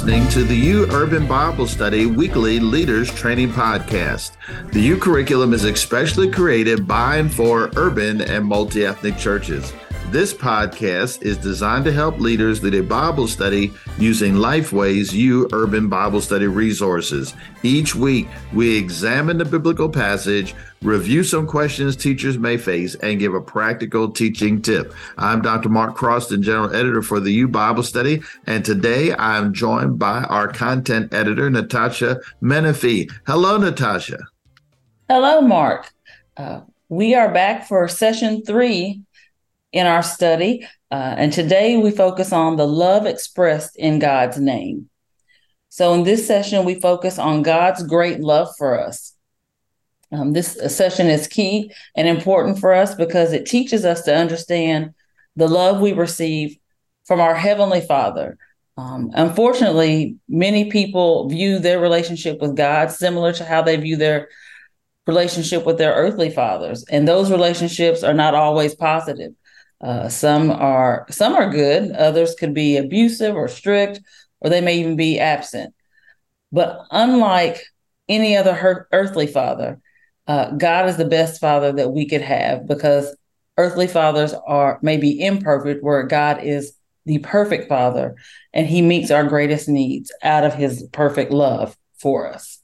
listening to the U Urban Bible Study Weekly Leaders Training Podcast. The U curriculum is especially created by and for urban and multi-ethnic churches. This podcast is designed to help leaders lead a Bible study using Lifeway's U Urban Bible Study resources. Each week, we examine the biblical passage, review some questions teachers may face, and give a practical teaching tip. I'm Dr. Mark Croston, General Editor for the U Bible Study, and today I'm joined by our Content Editor, Natasha Menifee. Hello, Natasha. Hello, Mark. We are back for session 3 in our study, and today we focus on the love expressed in God's name. So in this session, we focus on God's great love for us. This session is key and important for us because it teaches us to understand the love we receive from our Heavenly Father. Unfortunately, many people view their relationship with God similar to how they view their relationship with their earthly fathers, and those relationships are not always positive. Some are good, others could be abusive or strict, or they may even be absent. But unlike any other earthly father, God is the best father that we could have, because earthly fathers may be imperfect, where God is the perfect father, and he meets our greatest needs out of his perfect love for us.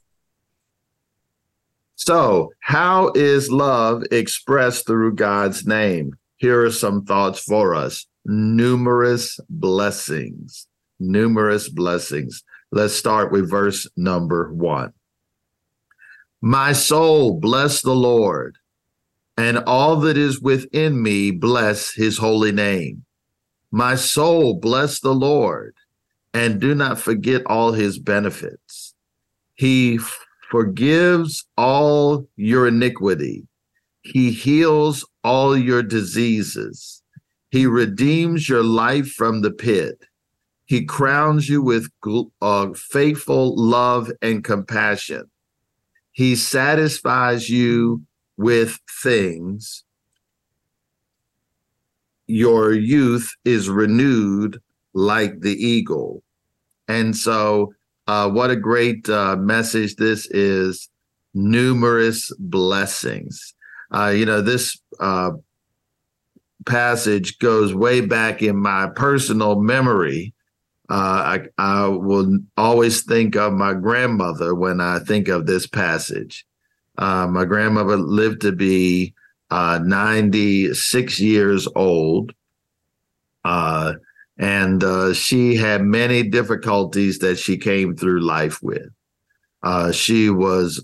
So, how is love expressed through God's name? Here are some thoughts for us. Numerous blessings. Numerous blessings. Let's start with verse number 1. My soul, bless the Lord, and all that is within me, bless his holy name. My soul, bless the Lord, and do not forget all his benefits. He forgives all your iniquity. He heals all your diseases. He redeems your life from the pit. He crowns you with faithful love and compassion. He satisfies you with things. Your youth is renewed like the eagle. And so what a great message this is. Numerous blessings. This passage goes way back in my personal memory. I will always think of my grandmother when I think of this passage. My grandmother lived to be 96 years old, and she had many difficulties that she came through life with. She was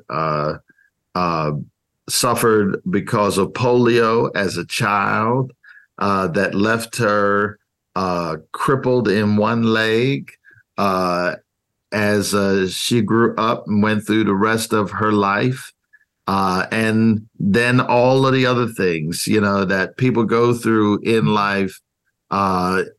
suffered because of polio as a child, that left her crippled in one leg as she grew up and went through the rest of her life. And then all of the other things, that people go through in life, the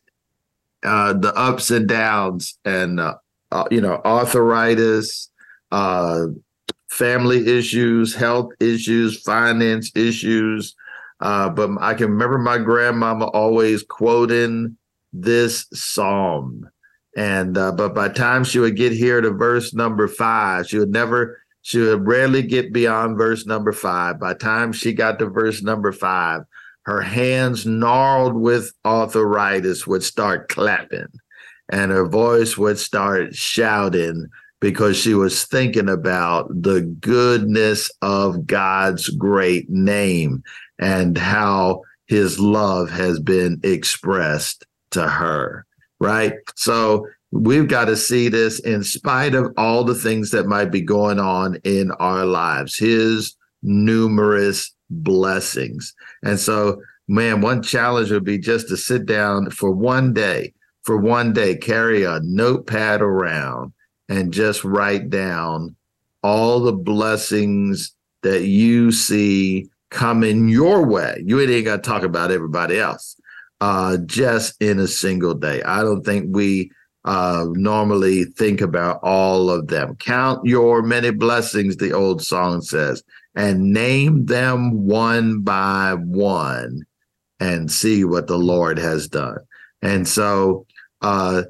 ups and downs, and, arthritis, family issues, health issues, finance issues. But I can remember my grandmama always quoting this psalm. And but by the time she would get here to verse number 5, she would rarely get beyond verse number 5. By the time she got to verse number 5, her hands gnarled with arthritis would start clapping, and her voice would start shouting, because she was thinking about the goodness of God's great name and how his love has been expressed to her, right? So we've got to see this in spite of all the things that might be going on in our lives, his numerous blessings. And so, man, one challenge would be just to sit down for one day, carry a notepad around and just write down all the blessings that you see coming your way. You ain't got to talk about everybody else, just in a single day. I don't think we normally think about all of them. Count your many blessings, the old song says, and name them one by one and see what the Lord has done. And so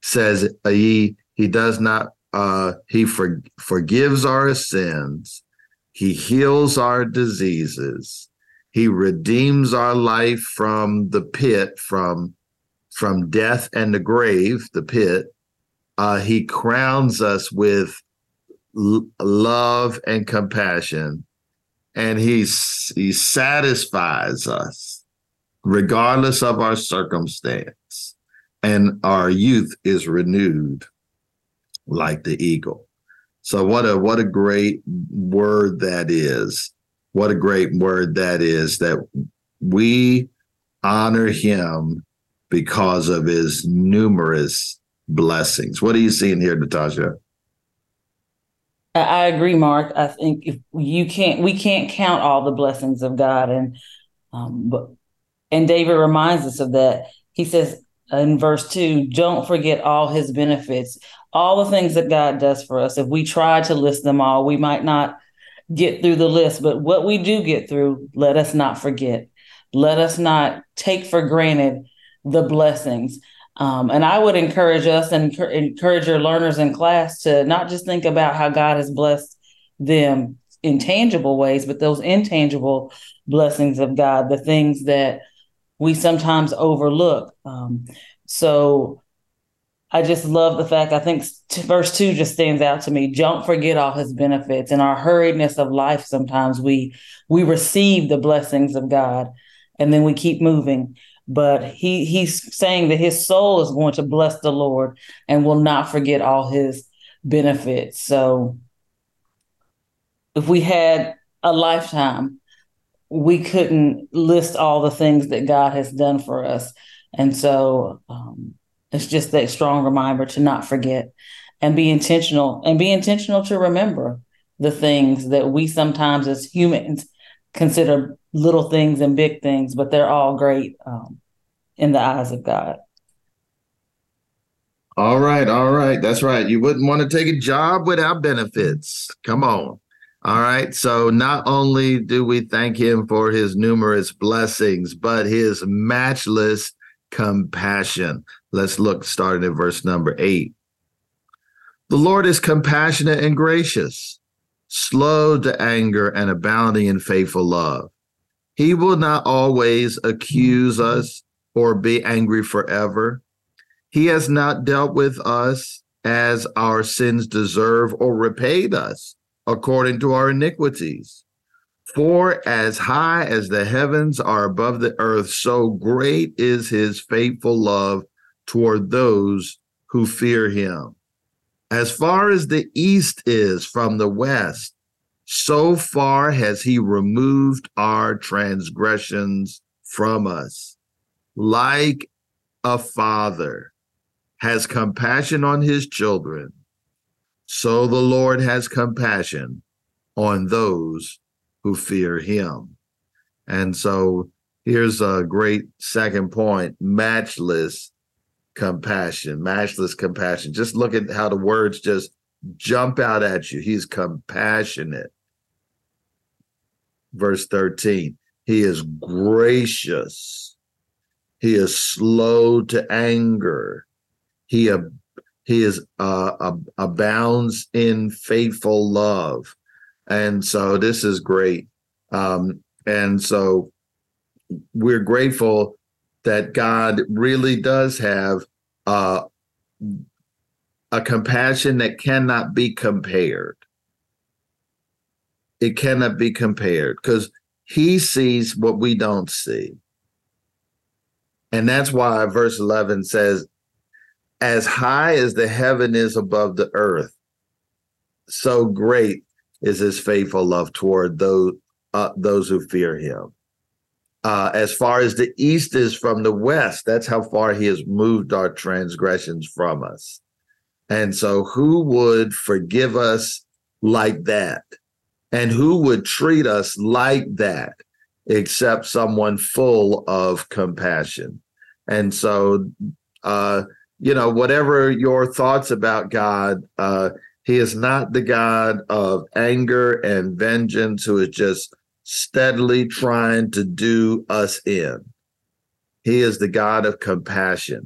says he does not forgives our sins. He heals our diseases. He redeems our life from the pit, from death and the grave, the pit. He crowns us with love and compassion, and he satisfies us regardless of our circumstance, and our youth is renewed like the eagle. So what a great word that is. What a great word that is, that we honor him because of his numerous blessings. What are you seeing here, Natasha? I agree, Mark. I think if we can't count all the blessings of God, and David reminds us of that. He says in verse 2, don't forget all his benefits, all the things that God does for us. If we try to list them all, we might not get through the list, but what we do get through, let us not forget. Let us not take for granted the blessings. And I would encourage us and encourage your learners in class to not just think about how God has blessed them in tangible ways, but those intangible blessings of God, the things that we sometimes overlook. So I just love the fact, I think verse 2 just stands out to me. Don't forget all his benefits. In our hurriedness of life, sometimes we receive the blessings of God and then we keep moving. But he's saying that his soul is going to bless the Lord and will not forget all his benefits. So if we had a lifetime, we couldn't list all the things that God has done for us. And so it's just that strong reminder to not forget and be intentional to remember the things that we sometimes as humans consider little things and big things, but they're all great in the eyes of God. All right. That's right. You wouldn't want to take a job without benefits. Come on. All right. So not only do we thank him for his numerous blessings, but his matchless compassion. Let's look, starting at verse number 8. The Lord is compassionate and gracious, slow to anger and abounding in faithful love. He will not always accuse us or be angry forever. He has not dealt with us as our sins deserve or repaid us according to our iniquities. For as high as the heavens are above the earth, so great is his faithful love toward those who fear him. As far as the east is from the west, so far has he removed our transgressions from us. Like a father has compassion on his children, so the Lord has compassion on those who fear him. And so here's a great second point: matchless compassion. Just look at how the words just jump out at you. He's compassionate. Verse 13, he is gracious. He is slow to anger. He abounds in faithful love. And so this is great. And so we're grateful that God really does have a compassion that cannot be compared. It cannot be compared because he sees what we don't see. And that's why verse 11 says, as high as the heaven is above the earth, so great is his faithful love toward those who fear him. As far as the east is from the west, that's how far he has moved our transgressions from us. And so who would forgive us like that? And who would treat us like that except someone full of compassion? And so, whatever your thoughts about God, he is not the God of anger and vengeance who is just steadily trying to do us in. He is the God of compassion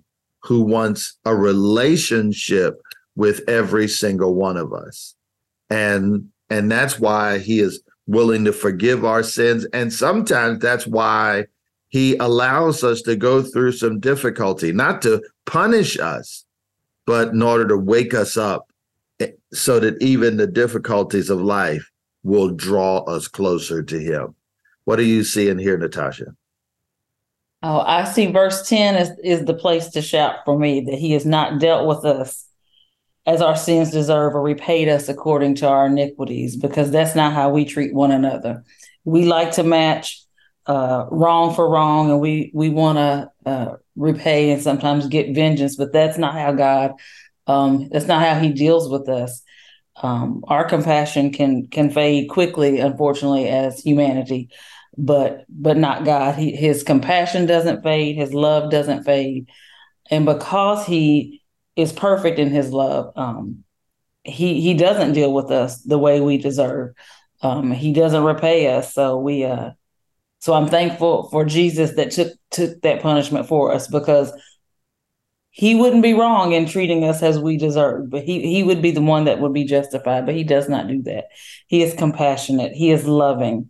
who wants a relationship with every single one of us. And that's why he is willing to forgive our sins. And sometimes that's why he allows us to go through some difficulty, not to punish us, but in order to wake us up so that even the difficulties of life will draw us closer to him. What are you seeing here, Natasha? Oh, I see verse 10 is the place to shout for me, that he has not dealt with us as our sins deserve or repaid us according to our iniquities, because that's not how we treat one another. We like to match wrong for wrong, and we want to repay and sometimes get vengeance, but that's not how God, that's not how he deals with us. Our compassion can fade quickly, unfortunately, as humanity, but not God. His compassion doesn't fade, his love doesn't fade. And because he is perfect in his love, he doesn't deal with us the way we deserve. He doesn't repay us. So I'm thankful for Jesus that took that punishment for us, because he wouldn't be wrong in treating us as we deserve, but he would be the one that would be justified, but he does not do that. He is compassionate. He is loving.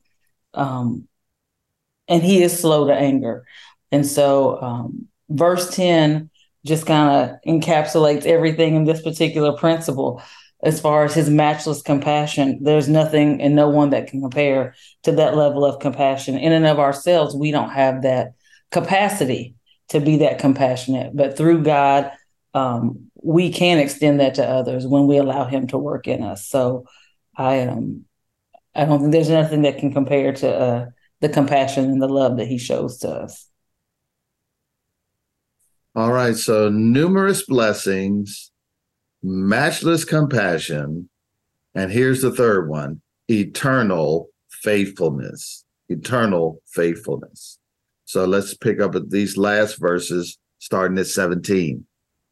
And he is slow to anger. And so verse 10 just kind of encapsulates everything in this particular principle. As far as his matchless compassion, there's nothing and no one that can compare to that level of compassion. In and of ourselves, we don't have that capacity to be that compassionate. But through God, we can extend that to others when we allow him to work in us. So I don't think there's nothing that can compare to the compassion and the love that he shows to us. All right. So numerous blessings, matchless compassion, and here's the third one: eternal faithfulness. Eternal faithfulness. So let's pick up at these last verses, starting at 17.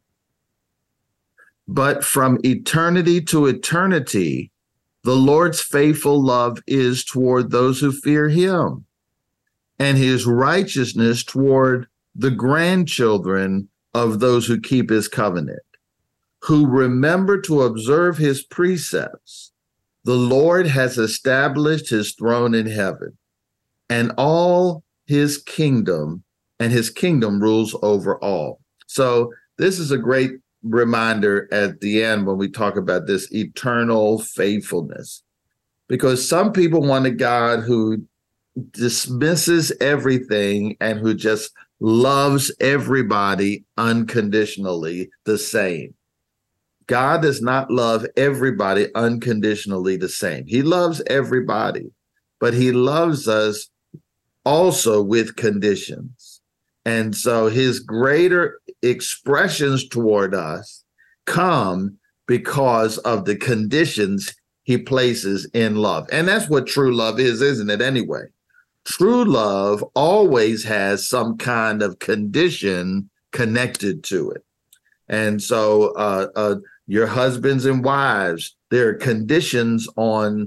But from eternity to eternity, the Lord's faithful love is toward those who fear him, and his righteousness toward the grandchildren of those who keep his covenant, who remember to observe his precepts. The Lord has established his throne in heaven, and all his kingdom, and his kingdom rules over all. So this is a great reminder at the end when we talk about this eternal faithfulness, because some people want a God who dismisses everything and who just loves everybody unconditionally the same. God does not love everybody unconditionally the same. He loves everybody, but he loves us also with conditions. And so his greater expressions toward us come because of the conditions he places in love. And that's what true love is, isn't it, anyway? True love always has some kind of condition connected to it. And so your husbands and wives, there are conditions in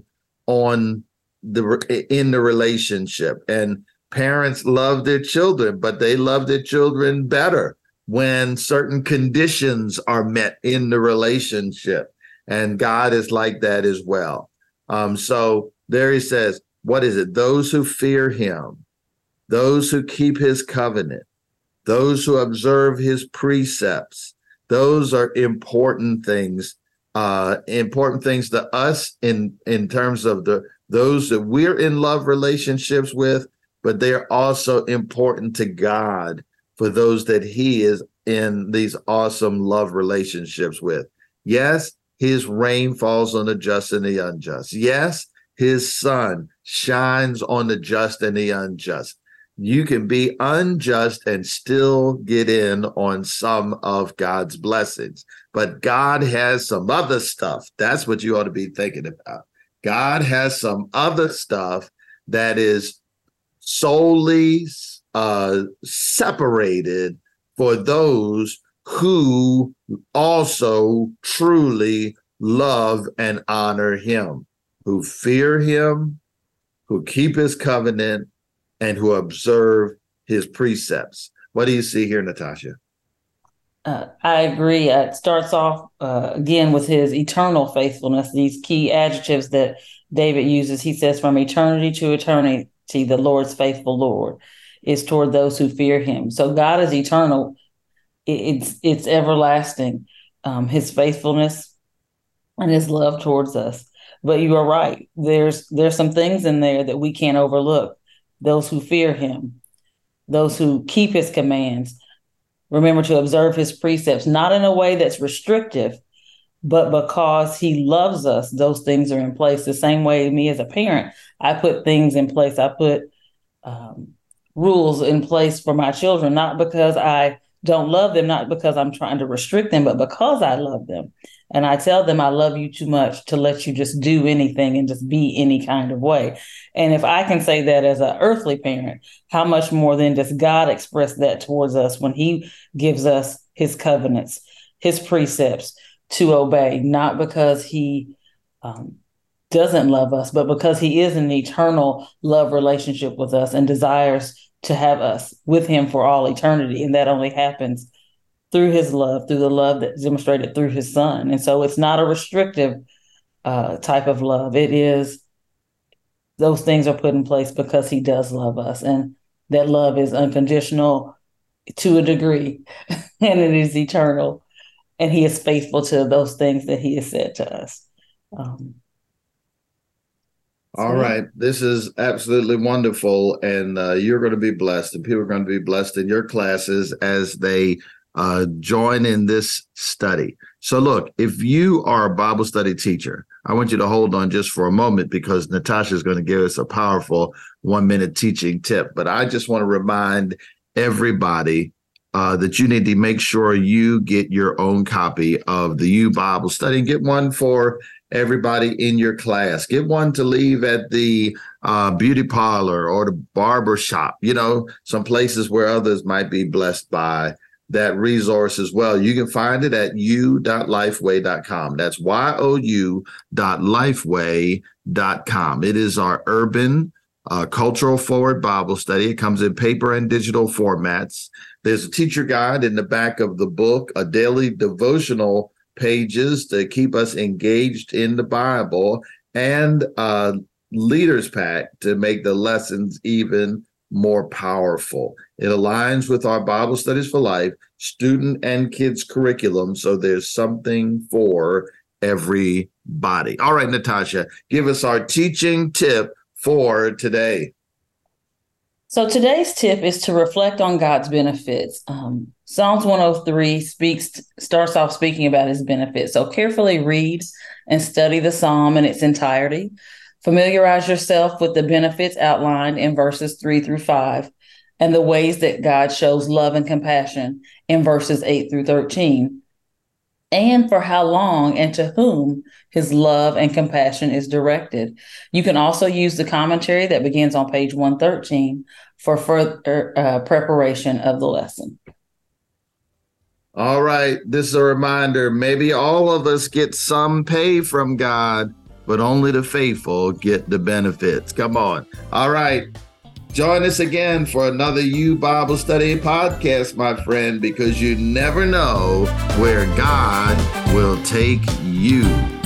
the relationship. And parents love their children, but they love their children better when certain conditions are met in the relationship. And God is like that as well. So there he says, what is it? Those who fear him, those who keep his covenant, those who observe his precepts. Those are important things to us in terms of those that we're in love relationships with, but they're also important to God for those that he is in these awesome love relationships with. Yes, his rain falls on the just and the unjust. Yes, his sun shines on the just and the unjust. You can be unjust and still get in on some of God's blessings. But God has some other stuff. That's what you ought to be thinking about. God has some other stuff that is solely separated for those who also truly love and honor him, who fear him, who keep his covenant, and who observe his precepts. What do you see here, Natasha? I agree. It starts off again with his eternal faithfulness, these key adjectives that David uses. He says, from eternity to eternity, the Lord's faithful Lord is toward those who fear him. So God is eternal. It's everlasting, his faithfulness and his love towards us. But you are right. There's some things in there that we can't overlook. Those who fear him, those who keep his commands, remember to observe his precepts, not in a way that's restrictive, but because he loves us, those things are in place. The same way me as a parent, I put things in place. I put rules in place for my children, not because I don't love them, not because I'm trying to restrict them, but because I love them. And I tell them I love you too much to let you just do anything and just be any kind of way. And if I can say that as an earthly parent, how much more then does God express that towards us when he gives us his covenants, his precepts to obey, not because he doesn't love us, but because he is an eternal love relationship with us and desires to have us with him for all eternity. And that only happens through his love, through the love that's demonstrated through his son. And so it's not a restrictive type of love. It is, those things are put in place because he does love us. And that love is unconditional to a degree, and it is eternal. And he is faithful to those things that he has said to us. All right. This is absolutely wonderful. And you're going to be blessed, and people are going to be blessed in your classes as they join in this study. So look, if you are a Bible study teacher, I want you to hold on just for a moment, because Natasha is going to give us a powerful 1-minute teaching tip. But I just want to remind everybody that you need to make sure you get your own copy of the U Bible Study. Get one for everybody in your class. Get one to leave at the beauty parlor or the barber shop, some places where others might be blessed by that resource as well. You can find it at u.lifeway.com. That's you.lifeway.com. It is our urban cultural forward Bible study. It comes in paper and digital formats. There's a teacher guide in the back of the book, a daily devotional pages to keep us engaged in the Bible, and a leader's pack to make the lessons even more powerful. It aligns with our Bible Studies for Life student and kids curriculum, so there's something for everybody. All right, Natasha, give us our teaching tip for today. So today's tip is to reflect on God's benefits. Psalms 103 starts off speaking about his benefits. So carefully read and study the psalm in its entirety. Familiarize yourself with the benefits outlined in verses 3-5 and the ways that God shows love and compassion in verses 8-13, and for how long and to whom his love and compassion is directed. You can also use the commentary that begins on page 113 for further preparation of the lesson. All right. This is a reminder. Maybe all of us get some pay from God, but only the faithful get the benefits. Come on. All right. Join us again for another U Bible Study podcast, my friend, because you never know where God will take you.